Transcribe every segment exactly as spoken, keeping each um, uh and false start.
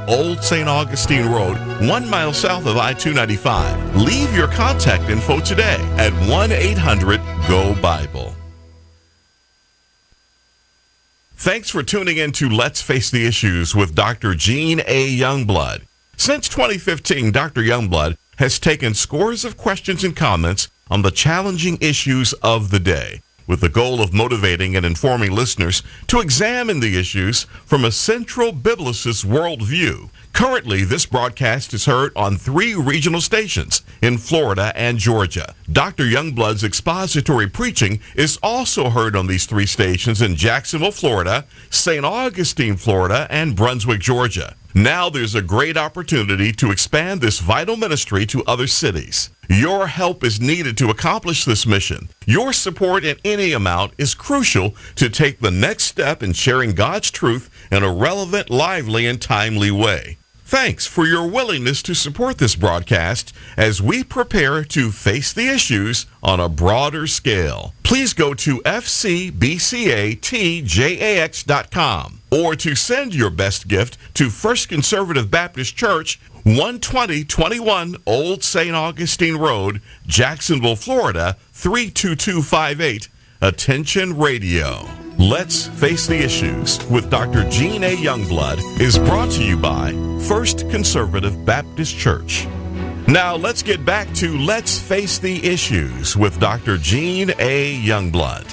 Old Saint Augustine Road, one mile south of I two ninety-five. Leave your contact info today at one eight hundred go Bible. Thanks for tuning in to Let's Face the Issues with Doctor Gene A. Youngblood. Since twenty fifteen, Doctor Youngblood has taken scores of questions and comments on the challenging issues of the day, with the goal of motivating and informing listeners to examine the issues from a central biblicist worldview. Currently, this broadcast is heard on three regional stations in Florida and Georgia. Doctor Youngblood's expository preaching is also heard on these three stations in Jacksonville, Florida, Saint Augustine, Florida, and Brunswick, Georgia. Now there's a great opportunity to expand this vital ministry to other cities. Your help is needed to accomplish this mission. Your support in any amount is crucial to take the next step in sharing God's truth in a relevant, lively, and timely way. Thanks for your willingness to support this broadcast as we prepare to face the issues on a broader scale. Please go to f c b c a t j a x dot com or to send your best gift to First Conservative Baptist Church, one twenty twenty-one Old Saint Augustine Road, Jacksonville, Florida, three two two five eight. Attention Radio. Let's Face the Issues with Doctor Gene A. Youngblood is brought to you by First Conservative Baptist Church. Now let's get back to Let's Face the Issues with Doctor Gene A. Youngblood.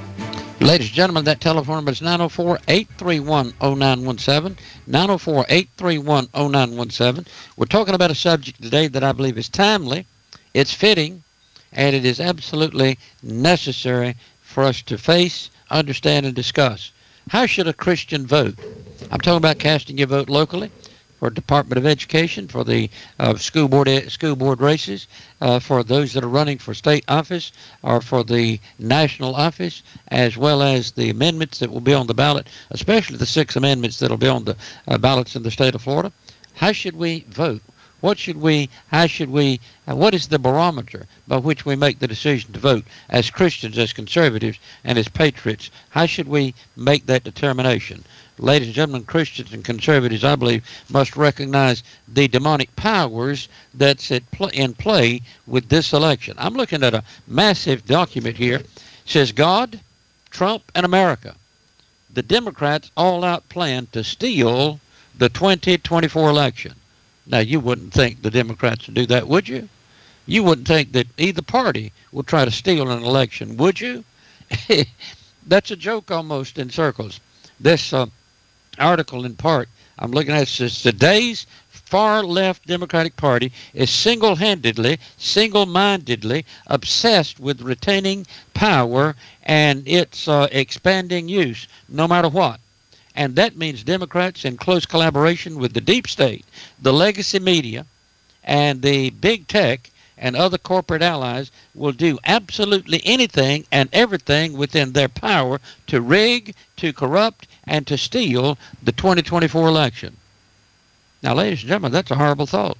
Ladies and gentlemen, that telephone number is nine oh four, eight three one, oh nine one seven, nine oh four, eight three one, oh nine one seven. We're talking about a subject today that I believe is timely, it's fitting, and it is absolutely necessary for us to face, understand, and discuss. How should a Christian vote? I'm talking about casting your vote locally for Department of Education, for the uh, school board school board races, uh, for those that are running for state office or for the national office, as well as the amendments that will be on the ballot, especially the six amendments that will be on the uh, ballots in the state of Florida. How should we vote? What should we, how should we, uh, what is the barometer by which we make the decision to vote as Christians, as conservatives, and as patriots? How should we make that determination? Ladies and gentlemen, Christians and conservatives, I believe, must recognize the demonic powers that's at pl- in play with this election. I'm looking at a massive document here. It says, God, Trump, and America. The Democrats all-out plan to steal the twenty twenty-four election. Now, you wouldn't think the Democrats would do that, would you? You wouldn't think that either party would try to steal an election, would you? That's a joke almost in circles. This uh, article, in part, I'm looking at, says today's far-left Democratic Party is single-handedly, single-mindedly obsessed with retaining power and its uh, expanding use, no matter what. And that means Democrats, in close collaboration with the deep state, the legacy media, and the big tech and other corporate allies, will do absolutely anything and everything within their power to rig, to corrupt, and to steal the twenty twenty-four election. Now, ladies and gentlemen, that's a horrible thought.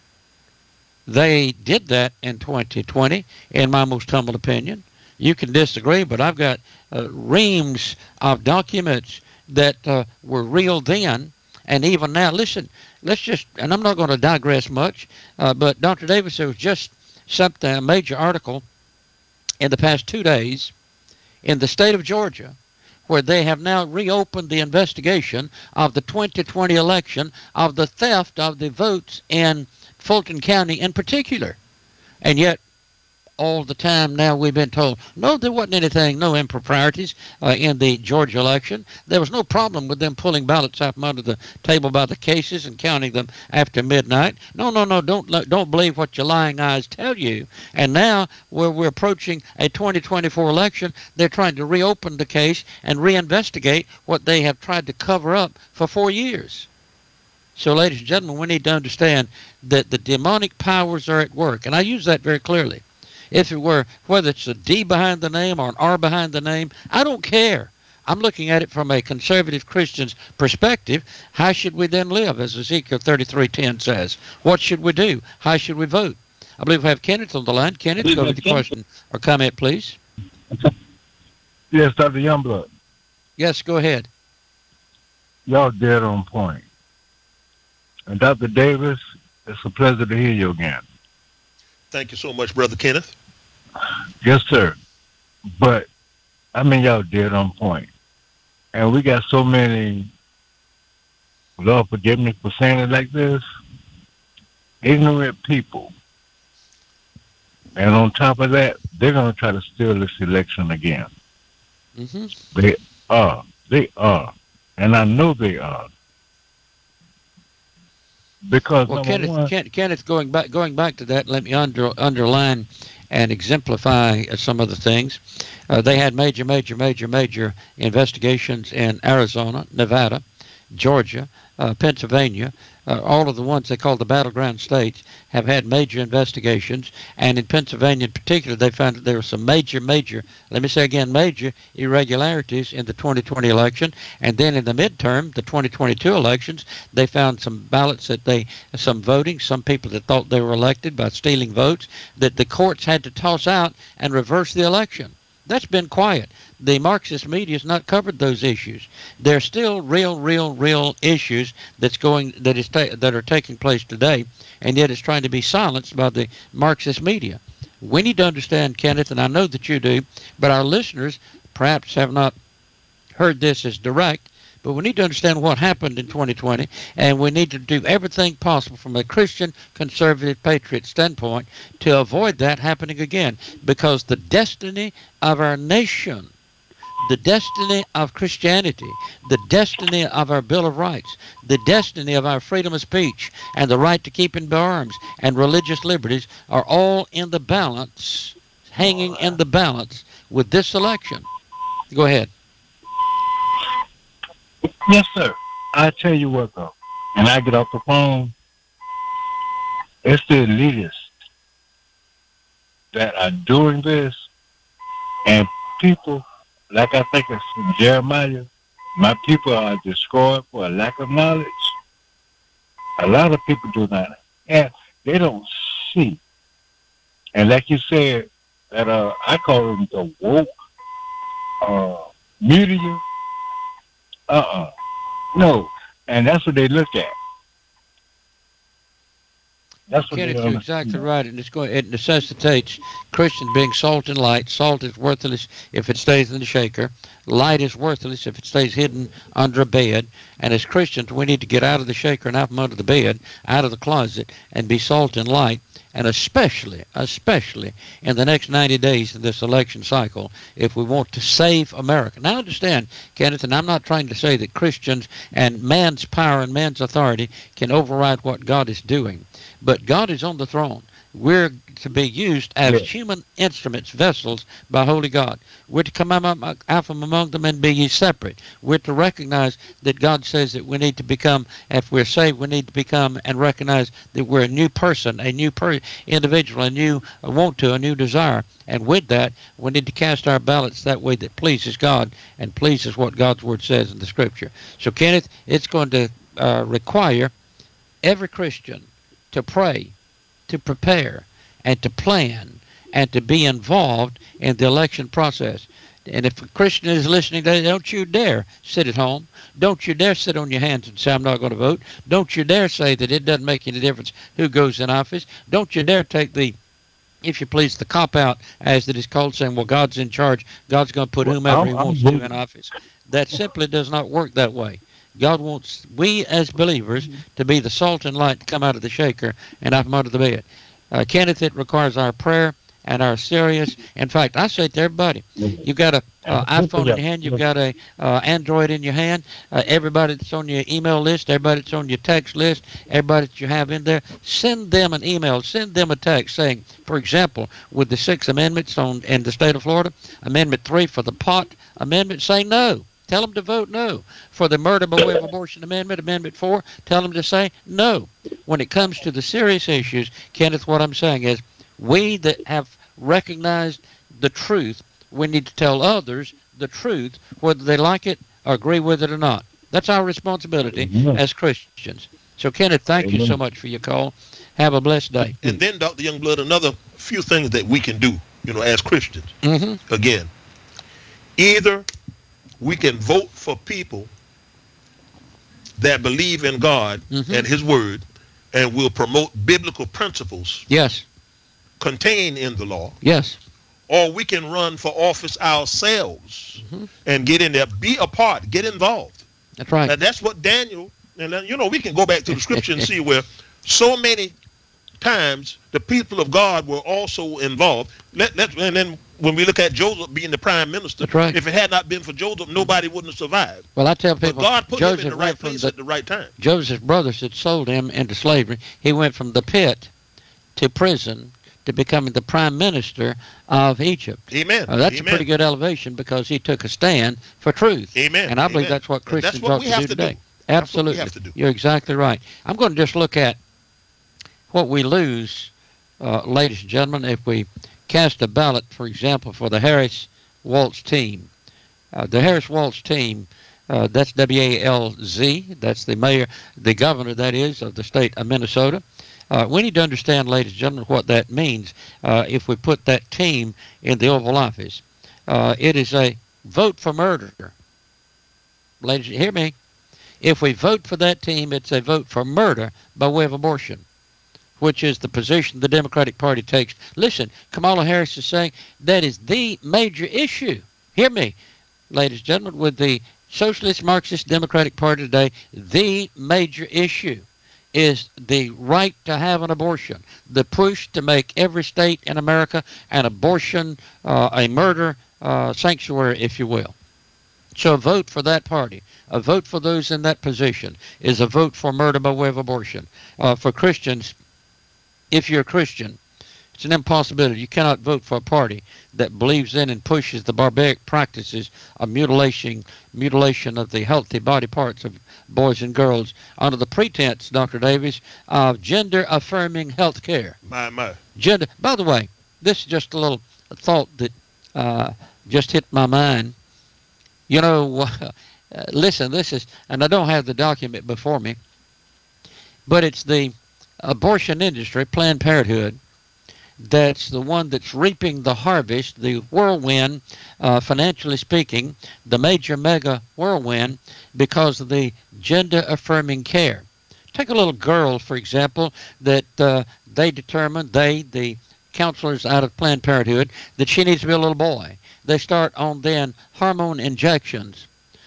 They did that in twenty twenty, in my most humble opinion. You can disagree, but I've got uh, reams of documents that uh, were real then, and even now. Listen, let's just, and I'm not going to digress much, uh, but Doctor Davis, there was just something, a major article in the past two days in the state of Georgia, where they have now reopened the investigation of the twenty twenty election, of the theft of the votes in Fulton County in particular. And yet, all the time now we've been told, no, there wasn't anything, no improprieties uh, in the Georgia election. There was no problem with them pulling ballots out from under the table by the cases and counting them after midnight. No, no, no, don't don't believe what your lying eyes tell you. And now, where we're approaching a twenty twenty-four election, they're trying to reopen the case and reinvestigate what they have tried to cover up for four years. So, ladies and gentlemen, we need to understand that the demonic powers are at work. And I use that very clearly. If it were, whether it's a D behind the name or an R behind the name, I don't care. I'm looking at it from a conservative Christian's perspective. How should we then live, as Ezekiel thirty-three ten says? What should we do? How should we vote? I believe we have Kenneth on the line. Kenneth, go with the question or comment, please. Yes, Doctor Youngblood. Yes, go ahead. Y'all dead on point. And Doctor Davis, it's a pleasure to hear you again. Thank you so much, Brother Kenneth. Yes, sir. But I mean, y'all dead on point. And we got so many, Lord forgive me for saying it like this, ignorant people. And on top of that, they're going to try to steal this election again. Mm-hmm. They are. They are. And I know they are. Because Well, number Kenneth, one, Ken, Kenneth, going back, going back to that, let me under, underline and exemplify uh, some of the things. Uh, they had major, major, major, major investigations in Arizona, Nevada, Georgia, uh, Pennsylvania. Uh, all of the ones they call the battleground states have had major investigations. And in Pennsylvania in particular, they found that there were some major, major, let me say again, major irregularities in the twenty twenty election. And then in the midterm, the twenty twenty-two elections, they found some ballots that they, some voting, some people that thought they were elected by stealing votes, that the courts had to toss out and reverse the election. That's been quiet. The Marxist media has not covered those issues. There's still real, real, real issues that's going that is ta- that are taking place today, and yet it's trying to be silenced by the Marxist media. We need to understand, Kenneth, and I know that you do, but our listeners perhaps have not heard this as direct. But we need to understand what happened in twenty twenty, and we need to do everything possible from a Christian, conservative, patriot standpoint to avoid that happening again, because the destiny of our nation, the destiny of Christianity, the destiny of our Bill of Rights, the destiny of our freedom of speech, and the right to keep and bear arms, and religious liberties are all in the balance, hanging in the balance with this election. Go ahead. yes, sir. I tell you what, though, and I get off the phone, it's the elitists that are doing this, and people, like I think it's in Jeremiah, my people are destroyed for a lack of knowledge. A lot of people do not, and they don't see. And like you said, that uh, I call them the woke uh, media. Uh-uh. No. And that's what they look at. That's what Kenneth, they you're um, exactly right, and it's going, it necessitates Christians being salt and light. Salt is worthless if it stays in the shaker. Light is worthless if it stays hidden under a bed. And as Christians, we need to get out of the shaker and out from under the bed, out of the closet, and be salt and light. And especially, especially in the next ninety days of this election cycle, if we want to save America. Now, understand, Kenneth, and I'm not trying to say that Christians and man's power and man's authority can override what God is doing. But God is on the throne. We're to be used as Yes. human instruments, vessels by holy God. We're to come out from among them and be ye separate. We're to recognize that God says that we need to become, if we're saved, we need to become and recognize that we're a new person, a new per- individual, a new uh, want to, a new desire. And with that, we need to cast our ballots that way that pleases God and pleases what God's Word says in the Scripture. So, Kenneth, it's going to uh, require every Christian to pray, to prepare, and to plan, and to be involved in the election process. And if a Christian is listening, don't you dare sit at home. Don't you dare sit on your hands and say, I'm not going to vote. Don't you dare say that it doesn't make any difference who goes in office. Don't you dare take the, if you please, the cop-out, as it is called, saying, well, God's in charge. God's going to put Well, whomever I'm- he I'm wants to voting. in office. That simply does not work that way. God wants we as believers to be the salt and light to come out of the shaker and out from under the bed. Uh, Kenneth, it requires our prayer and our serious. In fact, I say to everybody, you've got a uh, iPhone in your hand, you've got a uh, Android in your hand, uh, everybody that's on your email list, everybody that's on your text list, everybody that you have in there, send them an email, send them a text saying, for example, with the six amendments on in the state of Florida, Amendment three for the pot amendment, say no. Tell them to vote no. For the murder by way of abortion amendment, Amendment four, tell them to say no. When it comes to the serious issues, Kenneth, what I'm saying is we that have recognized the truth, we need to tell others the truth, whether they like it or agree with it or not. That's our responsibility Amen. as Christians. So, Kenneth, thank you so Amen. much for your call. Have a blessed day. And then, Doctor Youngblood, another few things that we can do, you know, as Christians. Mm-hmm. Again, either we can vote for people that believe in God Mhm. and his word and will promote biblical principles Yes. contained in the law, Yes. or we can run for office ourselves Mhm. and get in there, be a part, get involved. That's right. Now, that's what Daniel, and then, you know, we can go back to the scripture and see where so many times the people of God were also involved. Let, let, and then when we look at Joseph being the prime minister, That's right. if it had not been for Joseph, nobody wouldn't have survived. Well, I tell But people, God put Joseph him in the went right from place the, at the right time. Joseph's brothers had sold him into slavery. He went from the pit to prison to becoming the prime minister of Egypt. Amen. Uh, that's Amen. a pretty good elevation because he took a stand for truth. Amen. And I believe Amen. that's what And that's Christians what ought we to have do to today. do. That's what we Absolutely. have to do. You're exactly right. I'm going to just look at what we lose, uh, ladies and gentlemen, if we cast a ballot, for example, for the Harris Walz team. Uh, the Harris Walz team, uh, that's W A L Z, that's the mayor, the governor, that is, of the state of Minnesota. Uh, we need to understand, ladies and gentlemen, what that means uh, if we put that team in the Oval Office. Uh, it is a vote for murder. Ladies, hear me. If we vote for that team, it's a vote for murder by way of abortion, which is the position the Democratic Party takes. Listen, Kamala Harris is saying that is the major issue. Hear me, ladies and gentlemen, with the Socialist Marxist Democratic Party today, the major issue is the right to have an abortion, the push to make every state in America an abortion, uh, a murder uh, sanctuary, if you will. So a vote for that party, a vote for those in that position, is a vote for murder by way of abortion. Uh, for Christians, if you're a Christian, it's an impossibility. You cannot vote for a party that believes in and pushes the barbaric practices of mutilation, mutilation of the healthy body parts of boys and girls under the pretense, Doctor Davis, of gender-affirming health care. My, my. Gender. By the way, this is just a little thought that uh, just hit my mind. You know, uh, listen, this is, and I don't have the document before me, but it's the abortion industry, Planned Parenthood, that's the one that's reaping the harvest, the whirlwind, uh, financially speaking, the major mega whirlwind because of the gender-affirming care. Take a little girl, for example, that uh, they determine, they, the counselors out of Planned Parenthood, that she needs to be a little boy. They start on then hormone injections.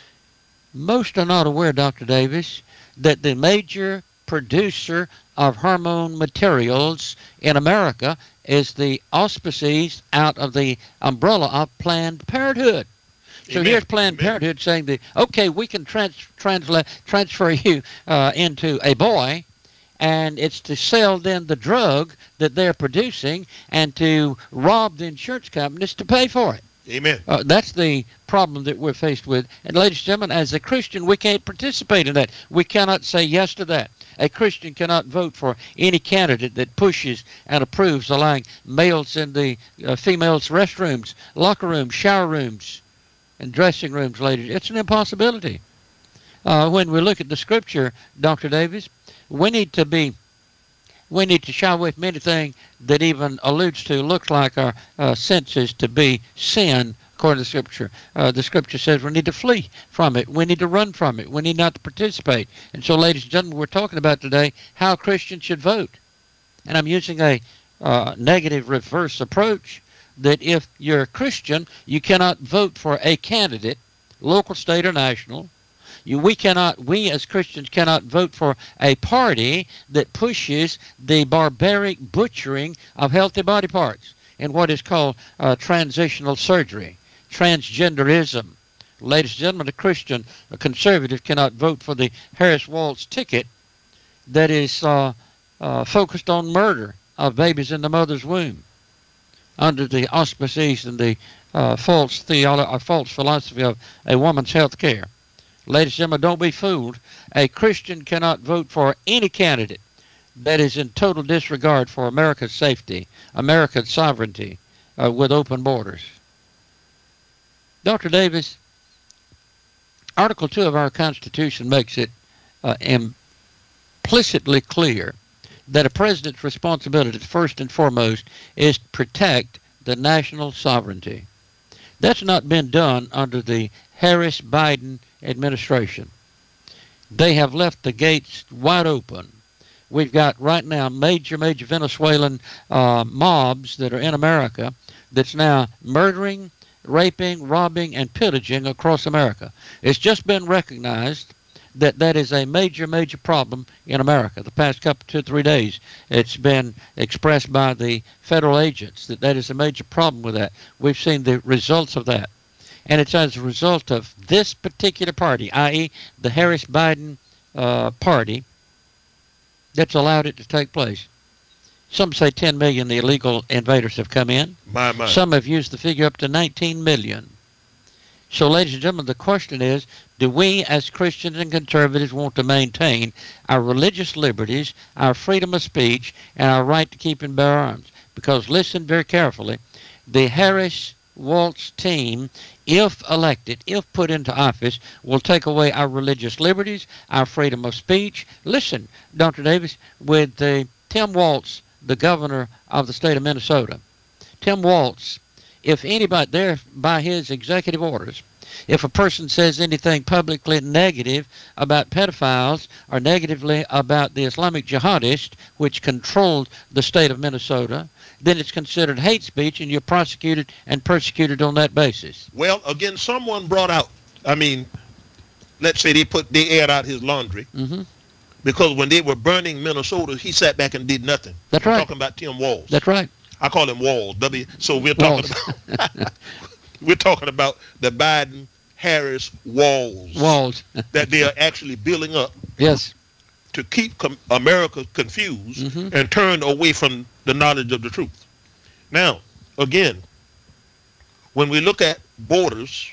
Most are not aware, Doctor Davis, that the major producer of hormone materials in America is the auspices out of the umbrella of Planned Parenthood. So Amen. here's Planned Amen. Parenthood saying that, okay, we can trans transla transfer you uh, into a boy, and it's to sell then the drug that they're producing and to rob the insurance companies to pay for it. Amen. Uh, that's the problem that we're faced with. And ladies and gentlemen, as a Christian, we can't participate in that. We cannot say yes to that. A Christian cannot vote for any candidate that pushes and approves allowing males in the uh, females' restrooms, locker rooms, shower rooms, and dressing rooms, ladies. It's an impossibility. Uh, when we look at the scripture, Doctor Davis, we need to be, we need to shy away from anything that even alludes to, looks like our uh, senses to be sin, according to the scripture. Uh, the scripture says we need to flee from it. We need to run from it. We need not to participate. And so, ladies and gentlemen, we're talking about today how Christians should vote. And I'm using a uh, negative reverse approach that if you're a Christian, you cannot vote for a candidate, local, state, or national. You, we cannot, we as Christians cannot vote for a party that pushes the barbaric butchering of healthy body parts in what is called uh, transitional surgery, transgenderism. Ladies and gentlemen, a Christian, a conservative cannot vote for the Harris Walz ticket that is uh, uh, focused on murder of babies in the mother's womb under the auspices and the uh, false theology, or false philosophy of a woman's health care. Ladies and gentlemen, don't be fooled. A Christian cannot vote for any candidate that is in total disregard for America's safety, America's sovereignty, uh, with open borders. Doctor Davis, Article two of our Constitution makes it uh, implicitly clear that a president's responsibility, first and foremost, is to protect the national sovereignty. That's not been done under the Harris-Biden administration. They have left the gates wide open. We've got right now major, major Venezuelan uh, mobs that are in America that's now murdering, raping, robbing, and pillaging across America. It's just been recognized that that is a major, major problem in America. The past couple, two, three days, it's been expressed by the federal agents that that is a major problem with that. We've seen the results of that. And it's as a result of this particular party, that is the Harris-Biden uh, party, that's allowed it to take place. Some say ten million the illegal invaders have come in. My, my. Some have used the figure up to nineteen million. So, ladies and gentlemen, the question is, do we as Christians and conservatives want to maintain our religious liberties, our freedom of speech, and our right to keep and bear arms? Because listen very carefully, the Harris-Walz team, if elected, if put into office, will take away our religious liberties, our freedom of speech. Listen, Doctor Davis, with the Tim Walz, the governor of the state of Minnesota, Tim Walz, if anybody there, by his executive orders, if a person says anything publicly negative about pedophiles or negatively about the Islamic jihadists, which controlled the state of Minnesota, then it's considered hate speech and you're prosecuted and persecuted on that basis. Well, again, someone brought out, I mean, let's say they put, they aired out his laundry. Mm-hmm. Because when they were burning Minnesota, he sat back and did nothing. That's I'm right. talking about Tim Walz. That's right. I call him Walz. W. So we're talking Walz. about we're talking about the Biden Harris walls Walls. that they are actually building up. Yes. To keep com- America confused mm-hmm. and turned away from the knowledge of the truth. Now, again, when we look at borders,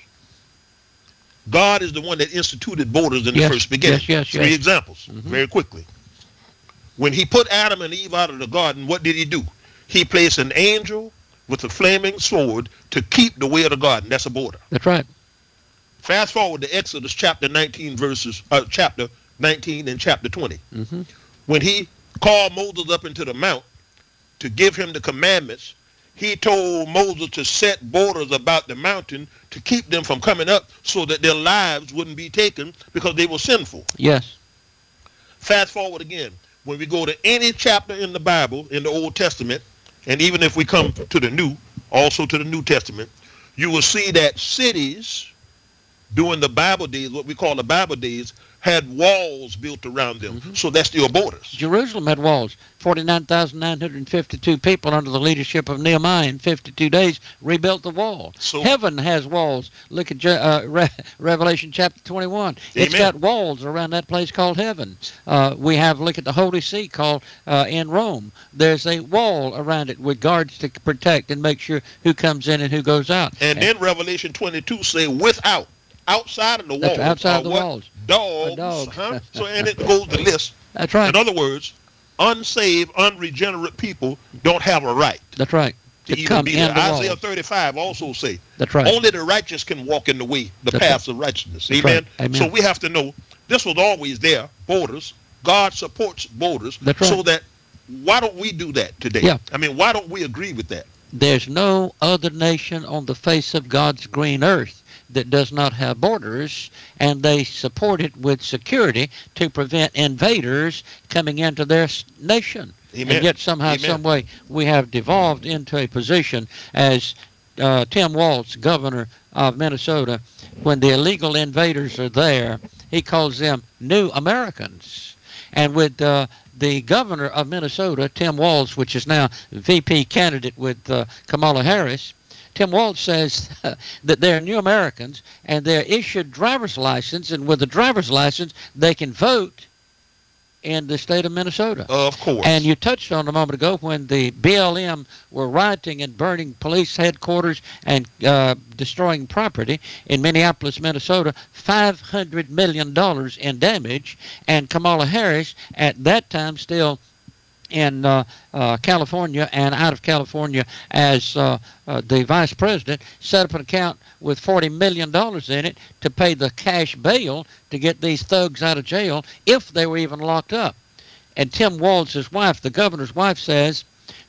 God is the one that instituted borders in yes. the first beginning. Yes, yes, Three yes. examples, mm-hmm. very quickly. When he put Adam and Eve out of the garden, what did he do? He placed an angel with a flaming sword to keep the way of the garden. That's a border. That's right. Fast forward to Exodus chapter nineteen, verses uh, chapter nineteen and chapter twenty. Mm-hmm. When he called Moses up into the mount to give him the commandments, he told Moses to set borders about the mountain to keep them from coming up so that their lives wouldn't be taken because they were sinful. Yes. Fast forward again. When we go to any chapter in the Bible, in the Old Testament, and even if we come to the New, also to the New Testament, you will see that cities during the Bible days, what we call the Bible days, had walls built around them. Mm-hmm. So that's still borders. Jerusalem had walls. forty-nine thousand nine hundred fifty-two people under the leadership of Nehemiah in fifty-two days rebuilt the wall. So, Heaven has walls. Look at uh, Re- Revelation chapter twenty-one. Amen. It's got walls around that place called heaven. Uh, we have, look at the Holy See called uh, in Rome. There's a wall around it with guards to protect and make sure who comes in and who goes out. And, and then Revelation twenty-two say without. Outside of the walls. Outside of the what? walls. Dogs. Dog. Huh? So, and it goes the list. That's right. In other words, unsaved, unregenerate people don't have a right. That's right. To, to even be there. Isaiah thirty-five also say, That's right. Only the righteous can walk in the way, the That's paths right. of righteousness. That's Amen? Right. Amen. So we have to know this was always there, borders. God supports borders. That's right. So that, why don't we do that today? Yeah. I mean, why don't we agree with that? There's no other nation on the face of God's green earth that does not have borders, and they support it with security to prevent invaders coming into their nation. Amen. And yet somehow, Amen. some way, we have devolved into a position as uh, Tim Walz, governor of Minnesota, when the illegal invaders are there, he calls them new Americans. And with uh, the governor of Minnesota, Tim Walz, which is now V P candidate with uh, Kamala Harris, Tim Walz says that they're new Americans and they're issued driver's license, and with a driver's license, they can vote in the state of Minnesota. Of course. And you touched on a moment ago when the B L M were rioting and burning police headquarters and uh, destroying property in Minneapolis, Minnesota, five hundred million dollars in damage, and Kamala Harris at that time still in uh, uh, California and out of California as uh, uh, the vice president, set up an account with forty million dollars in it to pay the cash bail to get these thugs out of jail if they were even locked up. And Tim Walz's wife, the governor's wife, says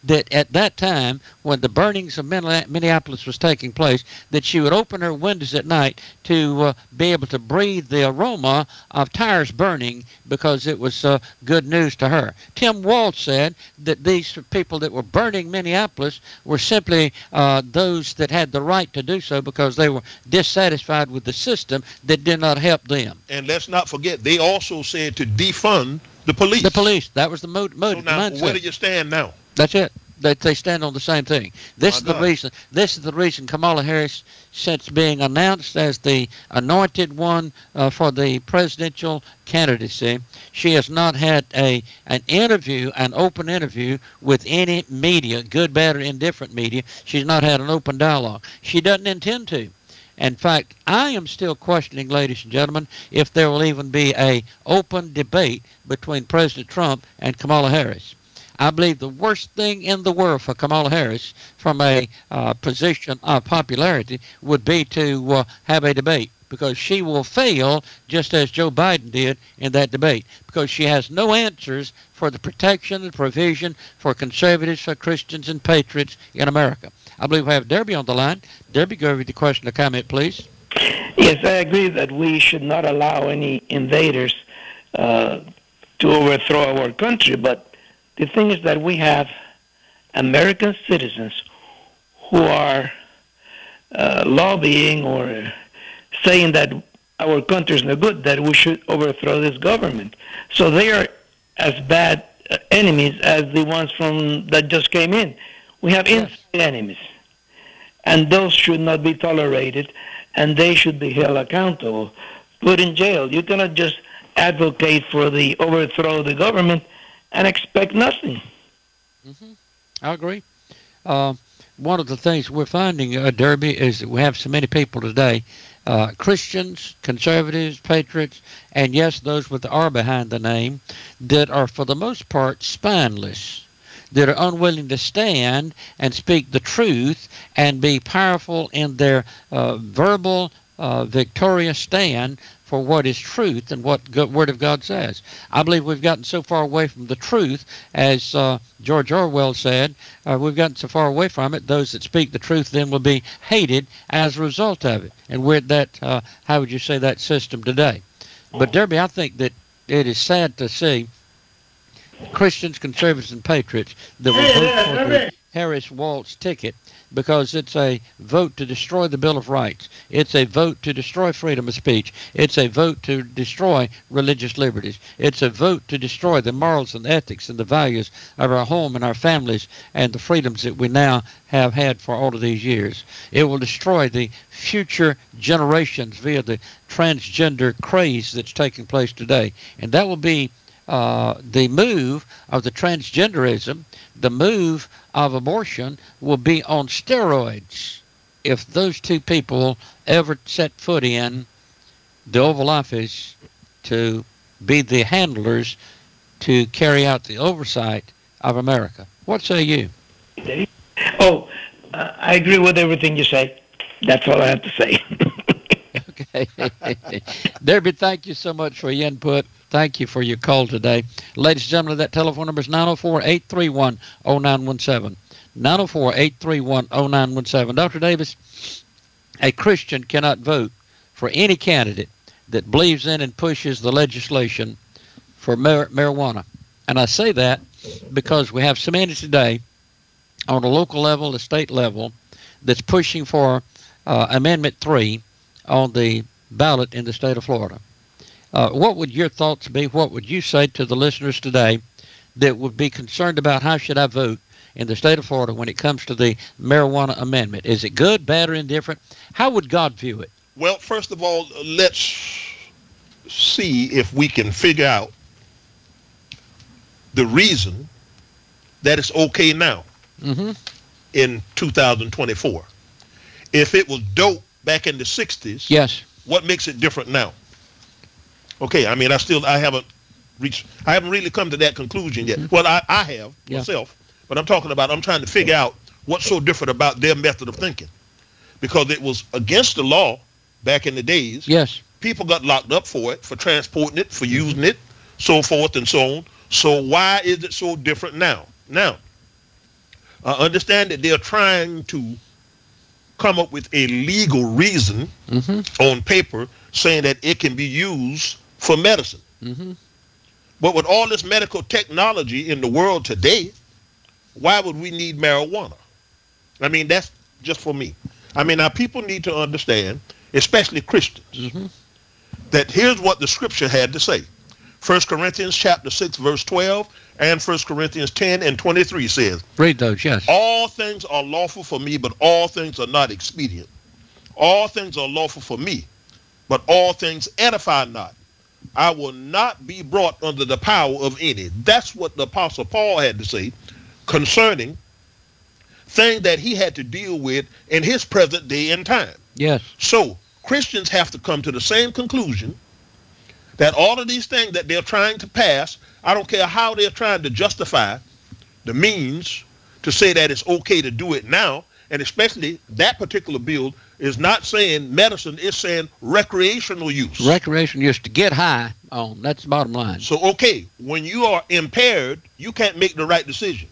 that at that time, when the burnings of Minneapolis was taking place, that she would open her windows at night to uh, be able to breathe the aroma of tires burning because it was uh, good news to her. Tim Walz said that these people that were burning Minneapolis were simply uh, those that had the right to do so because they were dissatisfied with the system that did not help them. And let's not forget, they also said to defund the police. The police. That was the motive. So now, where do you stand now? That's it. That they stand on the same thing. This My is the God. reason. This is the reason Kamala Harris, since being announced as the anointed one uh, for the presidential candidacy, she has not had a an interview, an open interview with any media, good, bad, or indifferent media. She's not had an open dialogue. She doesn't intend to. In fact, I am still questioning, ladies and gentlemen, if there will even be a open debate between President Trump and Kamala Harris. I believe the worst thing in the world for Kamala Harris from a uh, position of popularity would be to uh, have a debate, because she will fail just as Joe Biden did in that debate, because she has no answers for the protection and provision for conservatives, for Christians, and patriots in America. I believe we have Derby on the line. Derby, go over the question or comment, please. Yes, I agree that we should not allow any invaders uh, to overthrow our country, but the thing is that we have American citizens who are uh, lobbying or saying that our country is no good, that we should overthrow this government. So they are as bad uh, enemies as the ones from that just came in. We have inside enemies, and those should not be tolerated, and they should be held accountable, put in jail. You cannot just advocate for the overthrow of the government and expect nothing. Mm-hmm. I agree. Uh, one of the things we're finding, uh, Derby, is that we have so many people today, uh, Christians, conservatives, patriots, and yes, those with the R behind the name, that are for the most part spineless, that are unwilling to stand and speak the truth and be powerful in their uh, verbal, uh, victorious stand for what is truth and what the Word of God says. I believe we've gotten so far away from the truth, as uh, George Orwell said, uh, we've gotten so far away from it, those that speak the truth then will be hated as a result of it. And we're at that, uh, how would you say, that system today. But Derby, I think that it is sad to see Christians, conservatives, and patriots that will vote for the Harris-Walz ticket, because it's a vote to destroy the Bill of Rights. It's a vote to destroy freedom of speech. It's a vote to destroy religious liberties. It's a vote to destroy the morals and ethics and the values of our home and our families and the freedoms that we now have had for all of these years. It will destroy the future generations via the transgender craze that's taking place today. And that will be uh, the move of the transgenderism, the move of abortion will be on steroids if those two people ever set foot in the Oval Office to be the handlers to carry out the oversight of America. What say you? Oh, uh, I agree with everything you say. That's all I have to say. Okay. Derby, thank you so much for your input. Thank you for your call today. Ladies and gentlemen, that telephone number is nine oh four, eight three one, oh nine one seven. nine oh four, eight three one, oh nine one seven. Doctor Davis, a Christian cannot vote for any candidate that believes in and pushes the legislation for mar- marijuana. And I say that because we have so many today on a local level, the state level, that's pushing for uh, Amendment three on the ballot in the state of Florida. Uh, what would your thoughts be? What would you say to the listeners today that would be concerned about how should I vote in the state of Florida when it comes to the marijuana amendment? Is it good, bad, or indifferent? How would God view it? Well, first of all, let's see if we can figure out the reason that it's okay now Mm-hmm. in two thousand twenty-four. If it was dope back in the sixties, Yes. what makes it different now? Okay, I mean, I still, I haven't reached, I haven't really come to that conclusion yet. Mm-hmm. Well, I, I have Yeah. myself, but I'm talking about, I'm trying to figure out what's so different about their method of thinking. Because it was against the law back in the days. Yes. People got locked up for it, for transporting it, for using it, so forth and so on. So why is it so different now? Now, Uh, understand that they're trying to come up with a legal reason Mm-hmm. on paper saying that it can be used for medicine. Mm-hmm. But with all this medical technology in the world today, why would we need marijuana? I mean, that's just for me. I mean, now people need to understand, especially Christians, Mm-hmm. that here's what the scripture had to say. First Corinthians chapter six, verse twelve, and First Corinthians ten and twenty-three says, Read those, yes. all things are lawful for me, but all things are not expedient. All things are lawful for me, but all things edify not. I will not be brought under the power of any. That's what the Apostle Paul had to say concerning things that he had to deal with in his present day and time. Yes. So Christians have to come to the same conclusion that all of these things that they're trying to pass, I don't care how they're trying to justify the means to say that it's okay to do it now, and especially that particular bill is not saying medicine, it's saying recreational use. Recreation use to get high on. That's the bottom line. So, okay, when you are impaired, you can't make the right decision.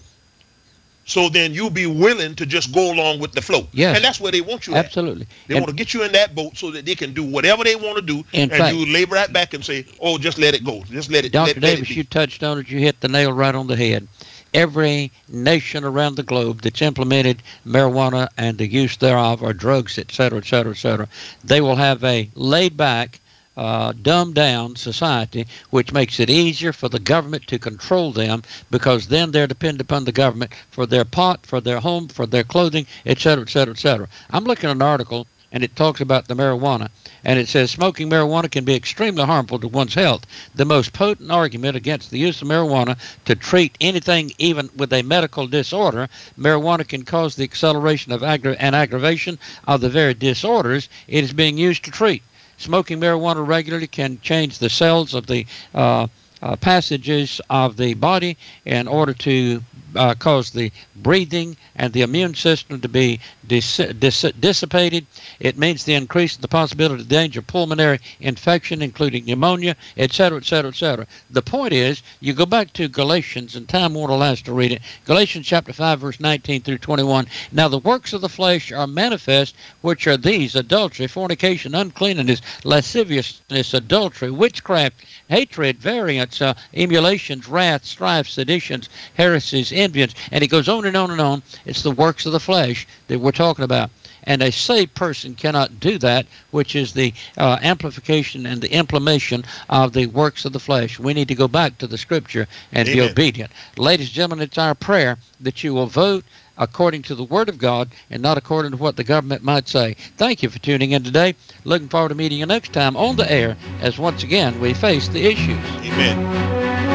So then you'll be willing to just go along with the flow. Yes. And that's where they want you at. Absolutely. They And want to get you in that boat so that they can do whatever they want to do, In and fact- you lay right back and say, oh, just let it go. Just let it, Doctor let, let Davis, it you be. touched on it. You hit the nail right on the head. Every nation around the globe that's implemented marijuana and the use thereof, or drugs, et cetera, et cetera, et cetera, they will have a laid-back, uh, dumbed-down society, which makes it easier for the government to control them, because then they're dependent upon the government for their pot, for their home, for their clothing, et cetera, et cetera, et cetera. I'm looking at an article, and it talks about the marijuana, and it says smoking marijuana can be extremely harmful to one's health. The most potent argument against the use of marijuana to treat anything, even with a medical disorder, marijuana can cause the acceleration of aggra- and aggravation of the very disorders it is being used to treat. Smoking marijuana regularly can change the cells of the uh, uh, passages of the body in order to uh, cause the breathing and the immune system to be dis- dis- dissipated. It means the increase in the possibility of danger of pulmonary infection, including pneumonia, et cetera, et cetera, et cetera. The point is, you go back to Galatians, and time won't allow us to read it. Galatians chapter five, verse nineteen through twenty-one. Now the works of the flesh are manifest, which are these: adultery, fornication, uncleanness, lasciviousness, adultery, witchcraft, hatred, variance, uh, emulations, wrath, strife, seditions, heresies, envyings, and it goes on and on and on. It's the works of the flesh that we're talking about. And a saved person cannot do that, which is the uh, amplification and the implementation of the works of the flesh. We need to go back to the scripture and Amen. be obedient. Ladies and gentlemen, it's our prayer that you will vote according to the Word of God and not according to what the government might say. Thank you for tuning in today. Looking forward to meeting you next time on the air as once again we face the issues. Amen.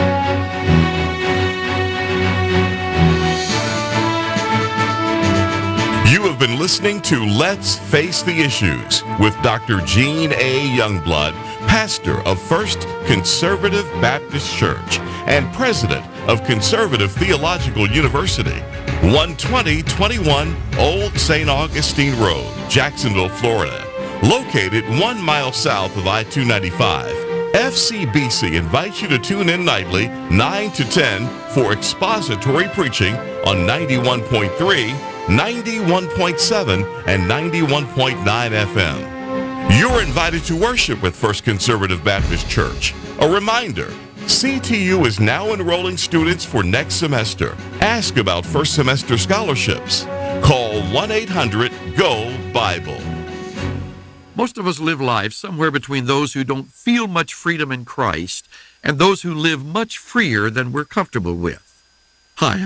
You have been listening to Let's Face the Issues with Doctor Gene A. Youngblood, pastor of First Conservative Baptist Church and president of Conservative Theological University, one twenty twenty-one Old Saint Augustine Road, Jacksonville, Florida. Located one mile south of I two ninety-five, F C B C invites you to tune in nightly, nine to ten, for expository preaching on ninety-one point three, ninety-one point seven, and ninety-one point nine F M. You're invited to worship with First Conservative Baptist Church. A reminder, C T U is now enrolling students for next semester. Ask about first semester scholarships. Call one eight hundred G O Bible. Most of us live lives somewhere between those who don't feel much freedom in Christ and those who live much freer than we're comfortable with. Hi,